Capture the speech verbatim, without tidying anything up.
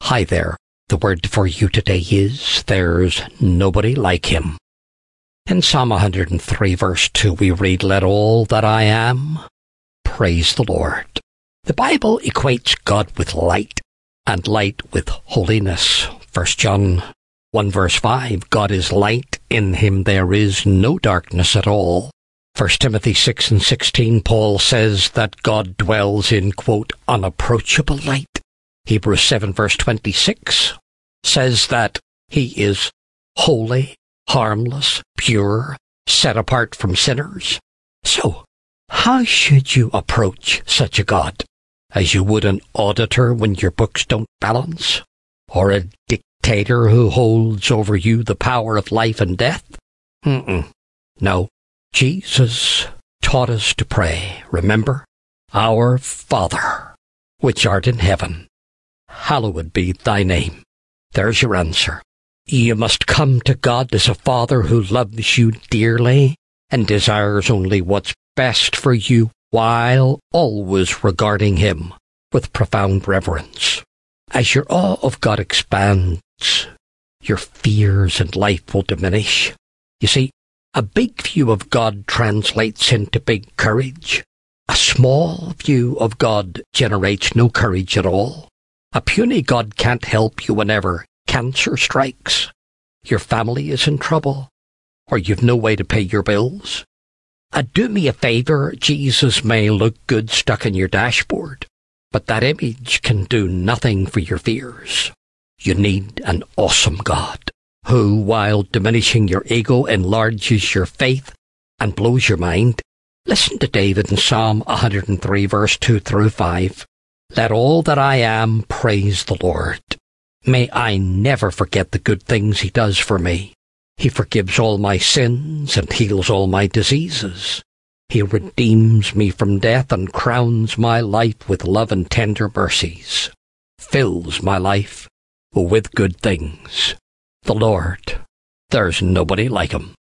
Hi there. The word for you today is, there's nobody like him. In Psalm one hundred three, verse two, we read, "Let all that I am praise the Lord." The Bible equates God with light, and light with holiness. First John one, verse five, God is light, in him there is no darkness at all. First Timothy six and sixteen, Paul says that God dwells in, quote, unapproachable light. Hebrews seven, verse twenty-six, says that he is holy, harmless, pure, set apart from sinners. So, how should you approach such a God? As you would an auditor when your books don't balance? Or a dictator who holds over you the power of life and death? Mm-mm. No. Jesus taught us to pray. Remember? Our Father, which art in heaven, hallowed be thy name. There's your answer. You must come to God as a Father who loves you dearly and desires only what's best for you, while always regarding him with profound reverence. As your awe of God expands, your fears and life will diminish. You see, a big view of God translates into big courage. A small view of God generates no courage at all. A puny God can't help you whenever cancer strikes, your family is in trouble, or you've no way to pay your bills. A do me a favour Jesus may look good stuck in your dashboard, but that image can do nothing for your fears. You need an awesome God, who, while diminishing your ego, enlarges your faith and blows your mind. Listen to David in Psalm one hundred three, verse two through five. Let all that I am praise the Lord. May I never forget the good things he does for me. He forgives all my sins and heals all my diseases. He redeems me from death and crowns my life with love and tender mercies. Fills my life with good things. The Lord, there's nobody like him.